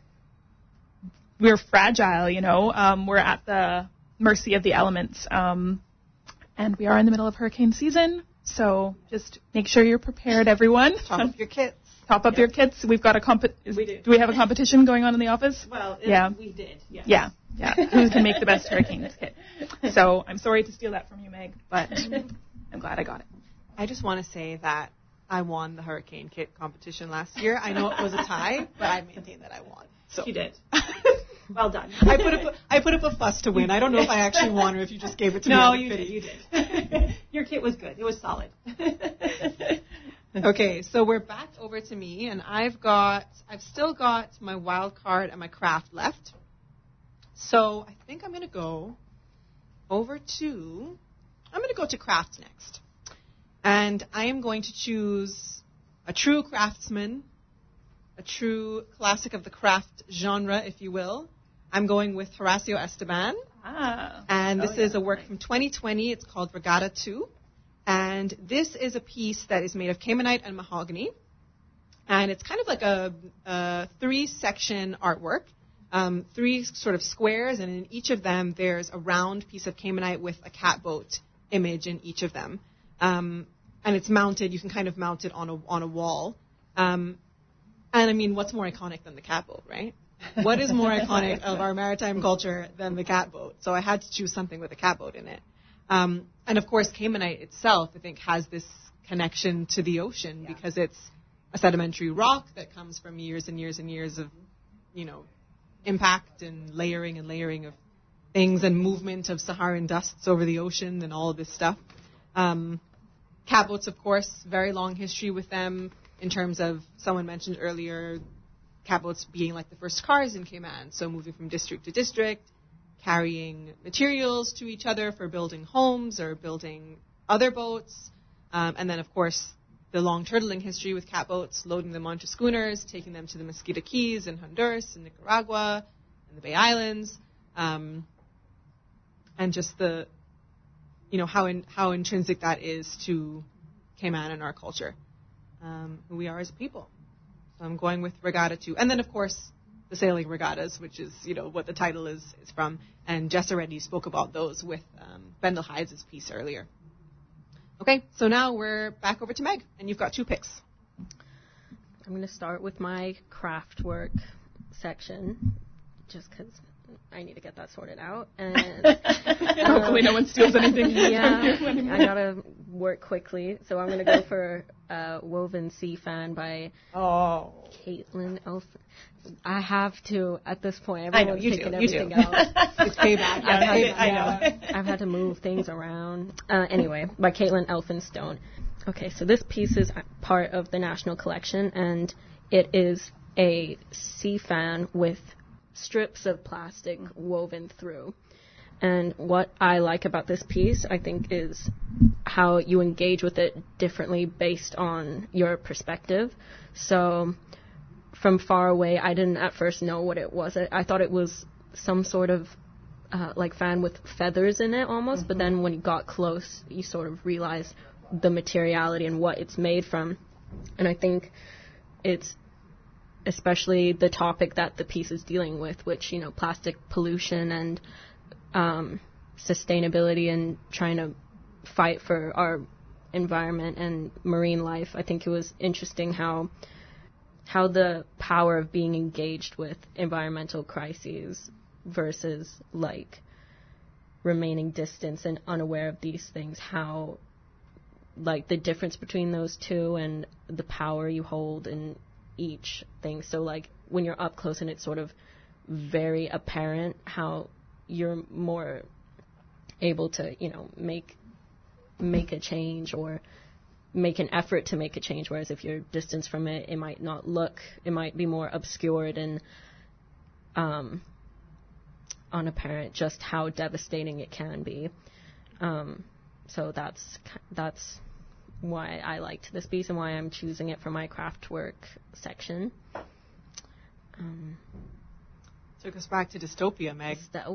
fragile. We're at the mercy of the elements, and we are in the middle of hurricane season. So just make sure you're prepared, everyone. Top up your kits. top up your kits. We've got We do. Do we have a competition going on in the office? Well, we did. Yes. Yeah. Who can make the best hurricanes kit? So I'm sorry to steal that from you, Meg, but I'm glad I got it. I just want to say that I won the hurricane kit competition last year. I know it was a tie, but I maintain that I won. So You did. Well done. I put up a fuss to win. I don't know if I actually won or if you just gave it to me. No, you did. You did. Your kit was good. It was solid. Okay, so we're back over to me, and I've still got my wild card and my craft left. So I think I'm going to go to crafts next. And I am going to choose a true craftsman, a true classic of the craft genre, if you will. I'm going with Horacio Esteban. And this is a work from 2020. It's called Regatta 2. And this is a piece that is made of Caymanite and mahogany. And it's kind of like a 3-section artwork, 3 sort of squares, and in each of them there's a round piece of Caymanite with a catboat image in each of them. And it's mounted, you can kind of mount it on a wall. And I mean, what's more iconic than the catboat, right? What is more iconic of our maritime culture than the catboat? So I had to choose something with a catboat in it. And of course, Caymanite itself, I think, has this connection to the ocean because it's a sedimentary rock that comes from years and years and years of, impact and layering of things and movement of Saharan dusts over the ocean and all of this stuff. Catboats, of course, very long history with them in terms of, someone mentioned earlier, catboats being like the first cars in Cayman, so moving from district to district, carrying materials to each other for building homes or building other boats. And then, of course, the long turtling history with catboats, loading them onto schooners, taking them to the Mosquito Keys in Honduras and Nicaragua and the Bay Islands. And just the, how intrinsic that is to Cayman and our culture, who we are as a people. So I'm going with Regatta 2. And then, of course, the sailing regattas, which is, what the title is from. And Jess already spoke about those with Bendel Hydes' piece earlier. Okay, so now we're back over to Meg, and you've got 2 picks. I'm going to start with my craft work section, just because I need to get that sorted out. And hopefully no one steals anything. Yeah, I got to work quickly. So I'm going to go for Woven Sea Fan by Caitlin Elfin. I have to, at this point. Everyone's taking everything out. It's payback. I know. I've had to move things around. Anyway, by Caitlin Elphinstone. Okay, so this piece is part of the National Collection, and it is a sea fan with strips of plastic woven through. And what I like about this piece, I think, is how you engage with it differently based on your perspective. So from far away, I didn't at first know what it was. I thought it was some sort of like fan with feathers in it almost, but then when you got close, you sort of realized the materiality and what it's made from. And I think it's especially the topic that the piece is dealing with, which, plastic pollution and sustainability and trying to fight for our environment and marine life. I think it was interesting how the power of being engaged with environmental crises versus like remaining distant and unaware of these things, how like the difference between those two and the power you hold in each thing. So like when you're up close and it's sort of very apparent how you're more able to, make a change or make an effort to make a change, whereas if you're distanced from it, it might not look, it might be more obscured and unapparent just how devastating it can be. So that's why I liked this piece and why I'm choosing it for my craft work section. Took us back to dystopia, Meg.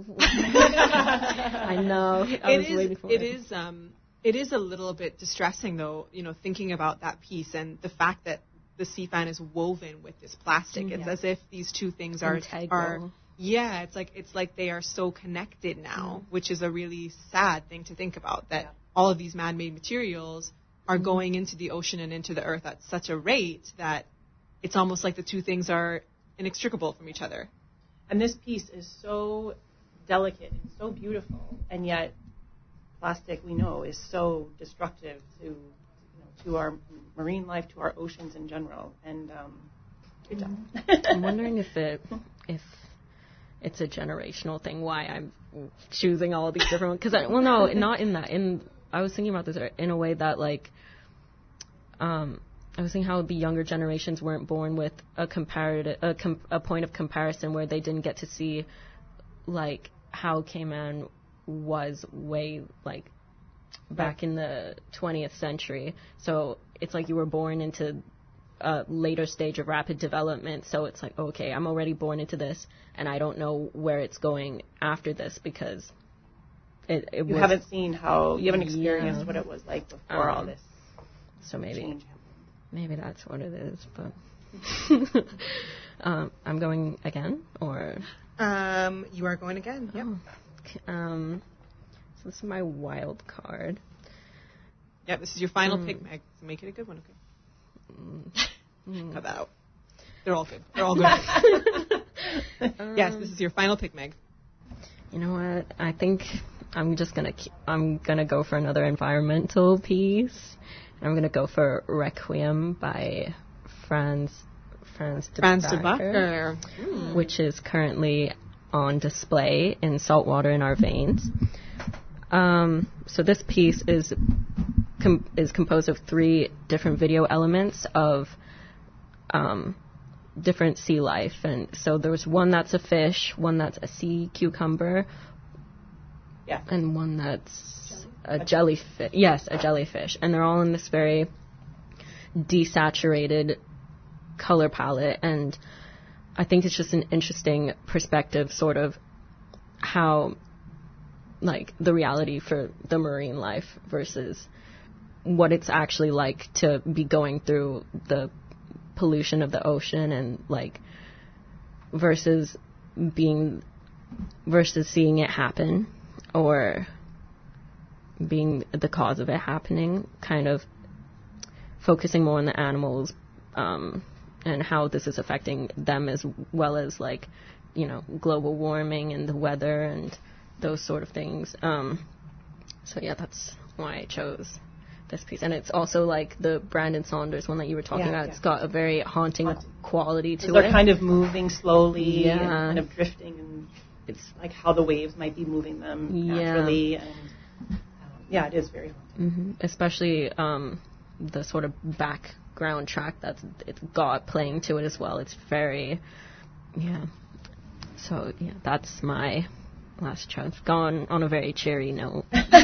I know. I was waiting for it. It is a little bit distressing, though, thinking about that piece and the fact that the sea fan is woven with this plastic. It's as if these two things are it's like they are so connected now, which is a really sad thing to think about, that all of these man-made materials are going into the ocean and into the earth at such a rate that it's almost like the two things are inextricable from each other. And this piece is so delicate and so beautiful, and yet plastic, we know, is so destructive to our marine life, to our oceans in general. And good job. I'm wondering if it's a generational thing, why I'm choosing all these different ones. Because, no, not in that. I was thinking about this in a way that, like, I was thinking how the younger generations weren't born with a point of comparison where they didn't get to see, like, how caveman was way, like, back in the 20th century. So it's like you were born into a later stage of rapid development. So it's like, okay, I'm already born into this, and I don't know where it's going after this because you haven't seen how, you haven't experienced what it was like before all this. So maybe that's what it is. But I'm going again, or you are going again. Yep. So this is my wild card. Yep, this is your final pick, Meg. So make it a good one, okay? Cut that out. They're all good. They're all good. Yes, this is your final pick, Meg. You know what? I think I'm gonna go for another environmental piece. I'm gonna go for Requiem by Franz de Backer, which is currently on display in Saltwater in Our Veins. So this piece is composed of 3 different video elements of different sea life. And so there's one that's a fish, one that's a sea cucumber, and one that's a jellyfish. Yes, a jellyfish. And they're all in this very desaturated color palette. And I think it's just an interesting perspective, sort of how, like, the reality for the marine life versus what it's actually like to be going through the pollution of the ocean, and, like, versus seeing it happen or being the cause of it happening, kind of focusing more on the animals, and how this is affecting them, as well as, like, global warming and the weather and those sort of things. So yeah, that's why I chose this piece. And it's also like the Brandon Saunders one that you were talking about. It's got a very haunting quality to it. They're kind of moving slowly and kind of drifting, and it's like how the waves might be moving them naturally. And it is very haunting. Mm-hmm. Especially the sort of background track that's it's got playing to it as well. It's very, So that's my last choice. Gone on a very cheery note.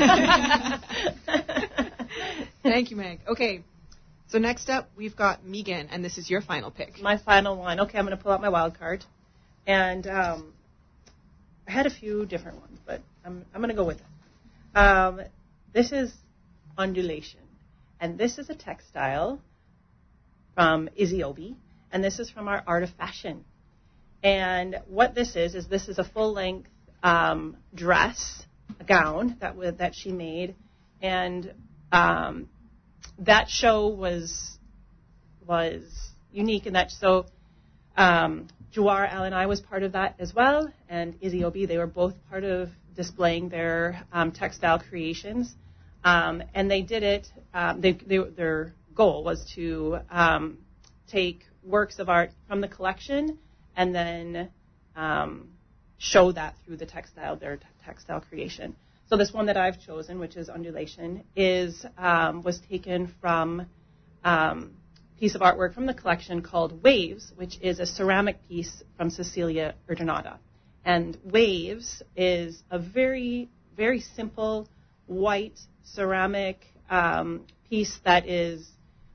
Thank you, Meg. Okay, so next up we've got Megan, and this is your final pick. My final one. Okay, I'm going to pull out my wild card, and I had a few different ones, but I'm going to go with it. This is Undulation, and this is a textile from Izzy, and this is from our Art of Fashion. And what this is a full-length dress, a gown that she made, and that show was unique in that. So Jawar Al-Anai was part of that as well, and Izzy Obi, they were both part of displaying their textile creations, and they did it. Their goal was to take works of art from the collection and then show that through their textile creation. So this one that I've chosen, which is Undulation, was taken from a piece of artwork from the collection called Waves, which is a ceramic piece from Cecilia Urdanada. And Waves is a very, very simple white ceramic piece that is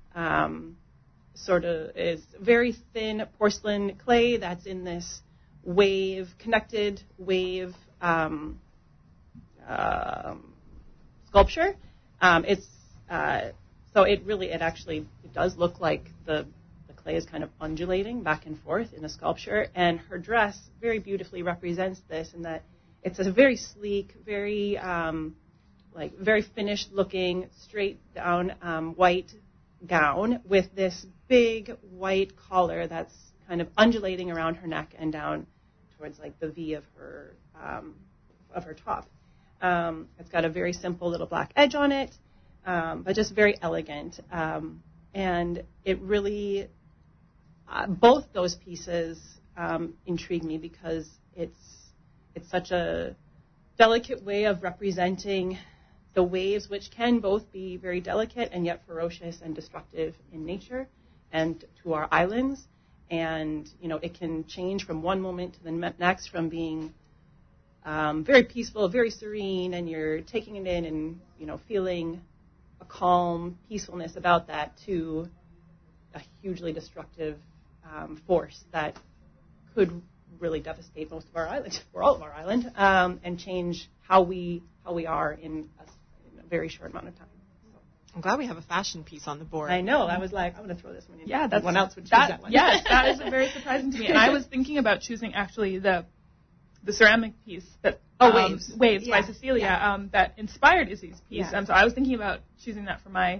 is very thin porcelain clay that's in this connected wave sculpture. It does look like the clay is kind of undulating back and forth in the sculpture, and her dress very beautifully represents this, in that it's a very sleek, very very finished looking, straight down white gown with this big white collar that's kind of undulating around her neck and down towards like the V of her top. It's got a very simple little black edge on it, but just very elegant. And it really, both those pieces intrigue me because it's such a delicate way of representing the waves, which can both be very delicate and yet ferocious and destructive in nature and to our islands. And, it can change from one moment to the next, from being very peaceful, very serene, and you're taking it in and, feeling a calm peacefulness about that, to a hugely destructive force that could really devastate most of our island, or all of our island, and change how we are in a very short amount of time. I'm glad we have a fashion piece on the board. I know. I was like, I'm going to throw this one in. Yeah, that's one else would choose that one. Yes, that is very surprising to me. And I was thinking about choosing actually the ceramic piece that Waves by Cecilia that inspired Izzy's piece. Yeah. So I was thinking about choosing that for my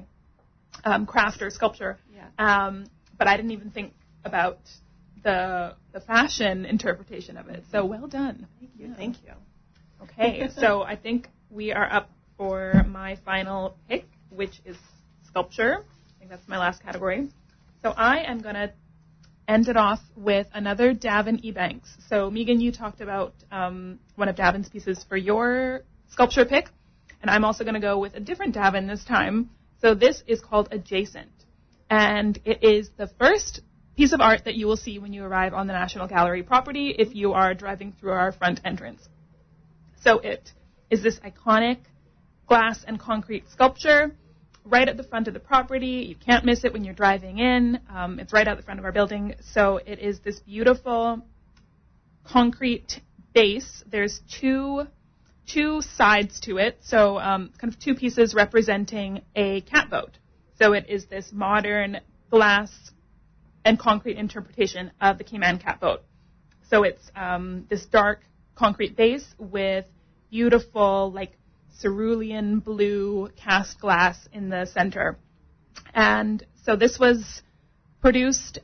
craft or sculpture. Yeah. But I didn't even think about the fashion interpretation of it. So well done. Thank you. Thank you. Okay, so I think we are up for my final pick, which is sculpture. I think that's my last category. So I am going to end it off with another Davin Ebanks. So Megan, you talked about one of Davin's pieces for your sculpture pick, and I'm also going to go with a different Davin this time. So this is called Adjacent, and it is the first piece of art that you will see when you arrive on the National Gallery property if you are driving through our front entrance. So it is this iconic glass and concrete sculpture right at the front of the property. You can't miss it when you're driving in. It's right out the front of our building. So it is this beautiful concrete base. There's two sides to it. So kind of two pieces representing a catboat. So it is this modern glass and concrete interpretation of the Cayman catboat. So it's this dark concrete base with beautiful, like, cerulean blue cast glass in the center. And so this was produced,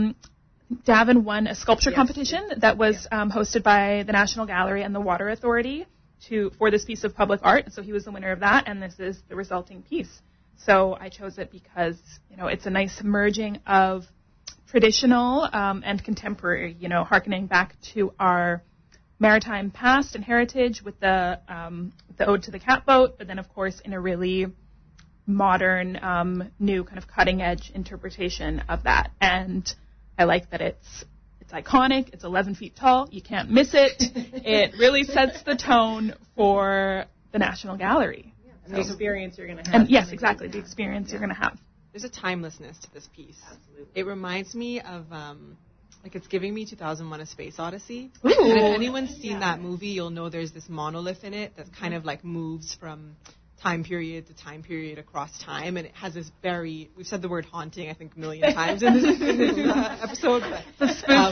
Davin won a sculpture competition that was hosted by the National Gallery and the Water Authority for this piece of public art. So he was the winner of that, and this is the resulting piece. So I chose it because, it's a nice merging of traditional and contemporary, harkening back to our maritime past and heritage with the ode to the catboat, but then of course in a really modern, new kind of cutting edge interpretation of that. And I like that it's iconic. It's 11 feet tall. You can't miss it. It really sets the tone for the National Gallery. Yeah, and the experience you're going to have. And yes, exactly, the experience you're going to have. There's a timelessness to this piece. Absolutely. It reminds me of it's giving me 2001: A Space Odyssey. Ooh. And if anyone's seen that movie, you'll know there's this monolith in it that kind of like moves from time period to time period across time, and it has this we've said the word haunting, I think, a million times in this episode. But, the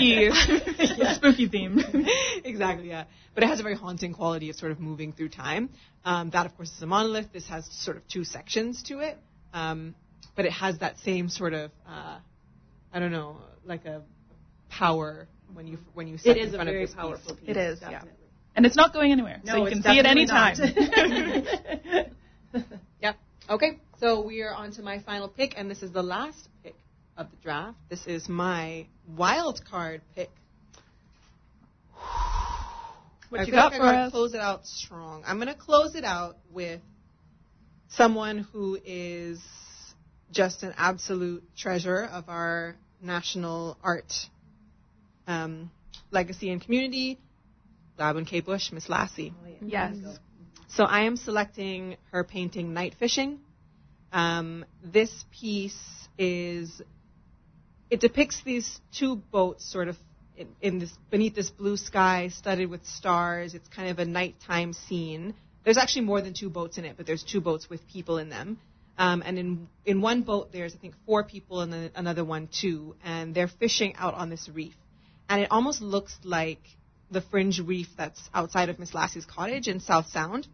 spooky theme. Exactly, yeah. But it has a very haunting quality of sort of moving through time. That, of course, is a monolith. This has sort of two sections to it. But it has that same sort of, like a power when you sit in front of this powerful piece. It is, definitely. yeah. And it's not going anywhere, No, so you it's can see it any definitely time. not. Yep. Okay, so we are on to my final pick, and this is the last pick of the draft. This is my wild card pick. What you got for us? Close it out strong. I'm going to close it out with someone who is just an absolute treasure of our national art legacy and community, Gladwin K. Bush, Miss Lassie. Oh, yeah. Yes. So I am selecting her painting Night Fishing. This piece it depicts these two boats sort of beneath this blue sky studded with stars. It's kind of a nighttime scene. There's actually more than two boats in it, but there's two boats with people in them. And in one boat, there's, I think, 4 people, and then another one 2, and they're fishing out on this reef. And it almost looks like the fringe reef that's outside of Miss Lassie's cottage in South Sound.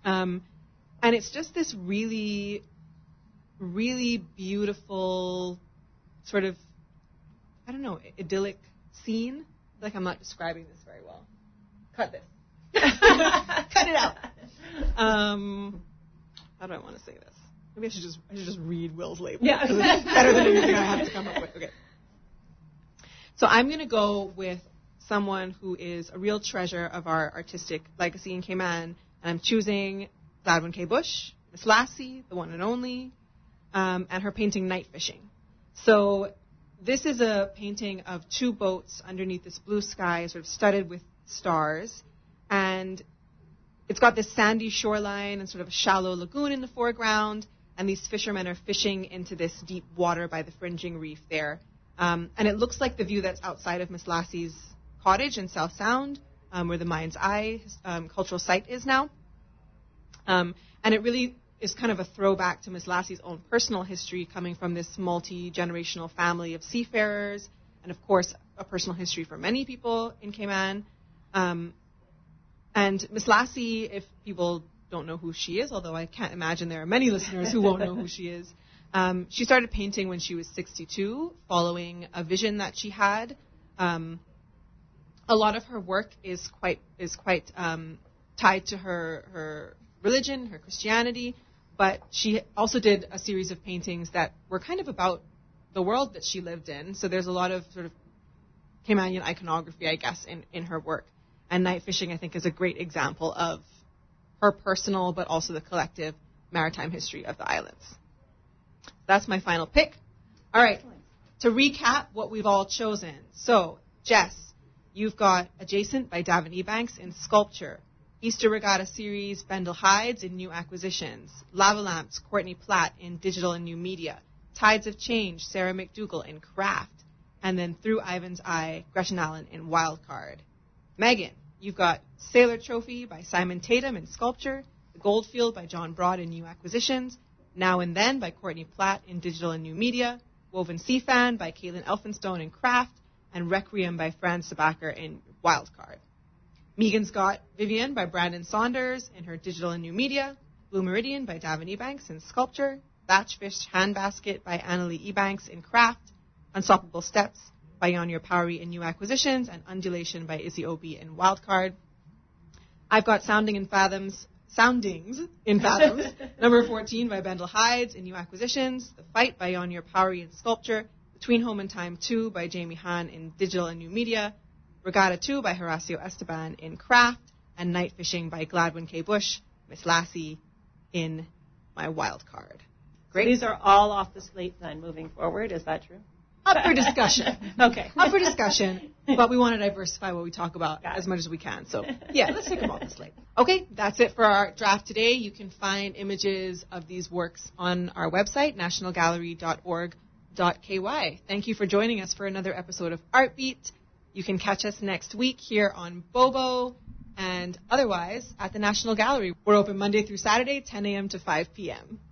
And it's just this really, really beautiful sort of, I don't know, idyllic scene. I feel like I'm not describing this very well. Cut this. Cut it out. How do I want to say this? Maybe I should just read Will's label. Yeah. Because it's better than anything I have to come up with. Okay. So I'm going to go with someone who is a real treasure of our artistic legacy in Cayman, and I'm choosing Gladwin K. Bush, Miss Lassie, the one and only, and her painting Night Fishing. So this is a painting of two boats underneath this blue sky, sort of studded with stars, and it's got this sandy shoreline and sort of a shallow lagoon in the foreground, and these fishermen are fishing into this deep water by the fringing reef there. And it looks like the view that's outside of Miss Lassie's cottage in South Sound, where the Mind's Eye cultural site is now. And it really is kind of a throwback to Miss Lassie's own personal history, coming from this multi-generational family of seafarers, and of course, a personal history for many people in Cayman. And Miss Lassie, if people don't know who she is, although I can't imagine there are many listeners who won't know who she is, she started painting when she was 62, following a vision that she had. A lot of her work is quite tied to her religion, her Christianity, but she also did a series of paintings that were kind of about the world that she lived in. So there's a lot of sort of Caymanian iconography, I guess, in her work. And Night Fishing, I think, is a great example of her personal but also the collective maritime history of the islands. That's my final pick. All right, to recap what we've all chosen. So, Jess, you've got Adjacent by Davin Ebanks in sculpture, Easter Regatta series, Bendel Hides in new acquisitions, Lava Lamps, Courtney Platt in digital and new media, Tides of Change, Sarah McDougall in craft, and then Through Ivan's Eye, Gretchen Allen in wildcard. Megan, you've got Sailor Trophy by Simon Tatum in sculpture, The Goldfield by John Broad in new acquisitions, Now and Then by Courtney Platt in digital and new media, Woven Sea Fan by Caitlin Elphinstone in craft, and Requiem by Fran Sabacher in wildcard. Megan's got Vivian by Brandon Saunders in her digital and new media, Blue Meridian by Davin Ebanks in sculpture, Thatchfish Handbasket by Annalie Ebanks in craft, Unstoppable Steps by Yanya Powery in new acquisitions, and Undulation by Izzy Obi in wildcard. I've got Soundings in Fathoms, number 14 by Bendel Hides in new acquisitions, The Fight by Yanya Powery in sculpture, Between Home and Time 2 by Jamie Hahn in digital and new media, Regatta 2 by Horacio Esteban in craft, and Night Fishing by Gladwin K. Bush, Miss Lassie in my wild card. Great. So these are all off the slate then moving forward. Is that true? Up for discussion. Okay. Up for discussion, but we want to diversify what we talk about as much as we can. So, yeah, let's take them off the slate. Okay, that's it for our draft today. You can find images of these works on our website, nationalgallery.org.ky. Thank you for joining us for another episode of Artbeat. You can catch us next week here on Bobo and otherwise at the National Gallery. We're open Monday through Saturday, 10 a.m. to 5 p.m.